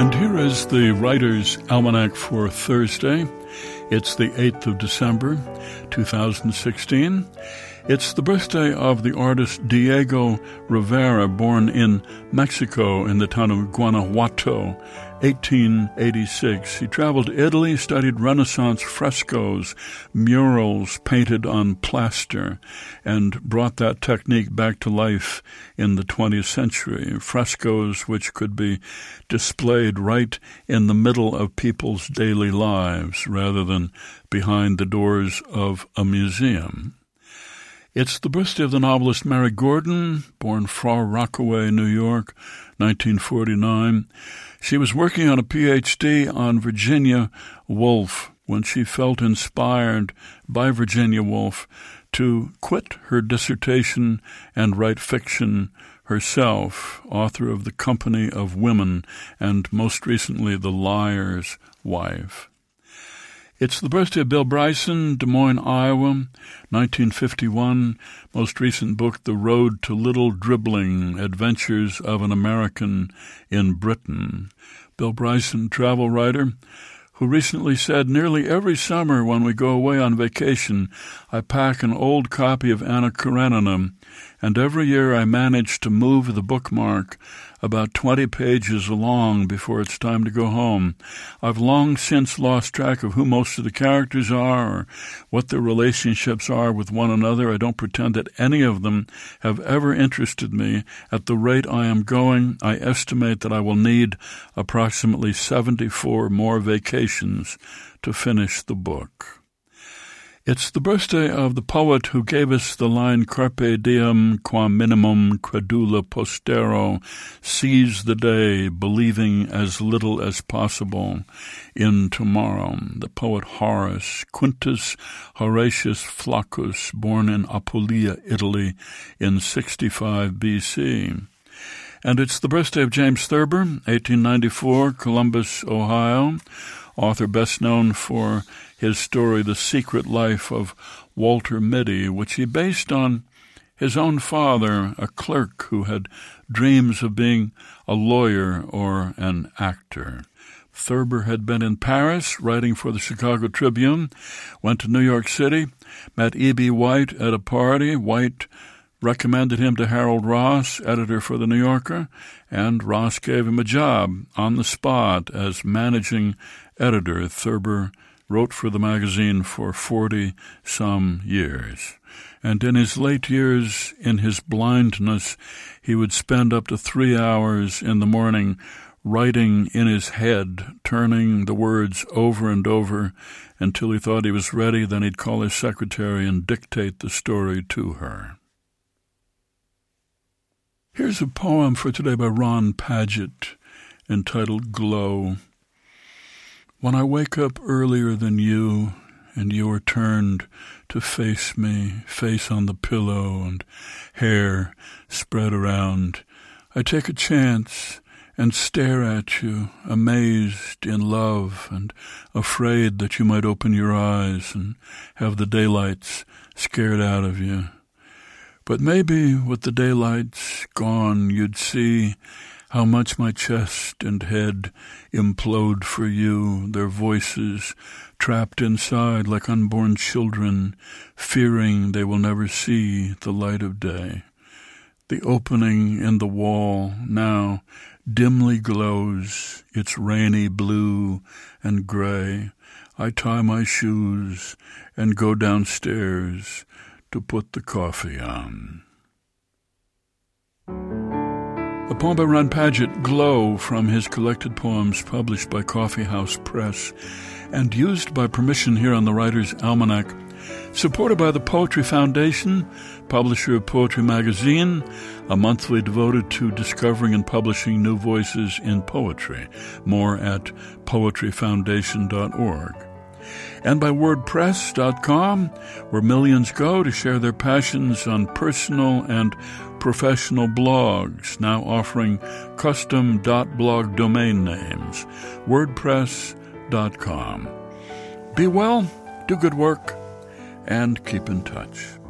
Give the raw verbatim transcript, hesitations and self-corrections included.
And here is the Writer's Almanac for Thursday. It's the eighth of December, two thousand sixteen. It's the birthday of the artist Diego Rivera, born in Mexico in the town of Guanajuato, eighteen eighty-six. He traveled to Italy, studied Renaissance frescoes, murals painted on plaster, and brought that technique back to life in the twentieth century. Frescoes which could be displayed right in the middle of people's daily lives rather than behind the doors of a museum. It's the birthday of the novelist Mary Gordon, born Far Rockaway, New York, nineteen forty-nine. She was working on a P H D on Virginia Woolf when she felt inspired by Virginia Woolf to quit her dissertation and write fiction herself, author of The Company of Women and most recently The Liar's Wife. It's the birthday of Bill Bryson, Des Moines, Iowa, nineteen fifty-one. Most recent book, The Road to Little Dribbling, Adventures of an American in Britain. Bill Bryson, travel writer, who recently said, nearly every summer when we go away on vacation, I pack an old copy of Anna Karenina, and every year I manage to move the bookmark about twenty pages along before it's time to go home. I've long since lost track of who most of the characters are or what their relationships are with one another. I don't pretend that any of them have ever interested me. At the rate I am going, I estimate that I will need approximately seventy-four more vacations to finish the book. It's the birthday of the poet who gave us the line Carpe diem quam minimum credula postero, seize the day, believing as little as possible in tomorrow. The poet Horace, Quintus Horatius Flaccus, born in Apulia, Italy in sixty-five B C. And it's the birthday of James Thurber, eighteen ninety-four, Columbus, Ohio, author best known for his story, The Secret Life of Walter Mitty, which he based on his own father, a clerk who had dreams of being a lawyer or an actor. Thurber had been in Paris writing for the Chicago Tribune, went to New York City, met E B. White at a party. White recommended him to Harold Ross, editor for The New Yorker, and Ross gave him a job on the spot as managing editor. Thurber wrote for the magazine for forty-some years. And in his late years, in his blindness, he would spend up to three hours in the morning writing in his head, turning the words over and over until he thought he was ready. Then he'd call his secretary and dictate the story to her. Here's a poem for today by Ron Padgett entitled Glow. When I wake up earlier than you, and you are turned to face me, face on the pillow and hair spread around, I take a chance and stare at you, amazed in love and afraid that you might open your eyes and have the daylights scared out of you. But maybe with the daylights gone, you'd see how much my chest and head implode for you, their voices trapped inside like unborn children, fearing they will never see the light of day. The opening in the wall now dimly glows, its rainy blue and gray. I tie my shoes and go downstairs to put the coffee on. A poem by Ron Padgett, Glow, from his collected poems published by Coffee House Press and used by permission here on the Writer's Almanac, supported by the Poetry Foundation, publisher of Poetry Magazine, a monthly devoted to discovering and publishing new voices in poetry. More at poetry foundation dot org. And by WordPress dot com, where millions go to share their passions on personal and professional blogs, now offering custom .blog domain names. WordPress dot com. Be well, do good work, and keep in touch.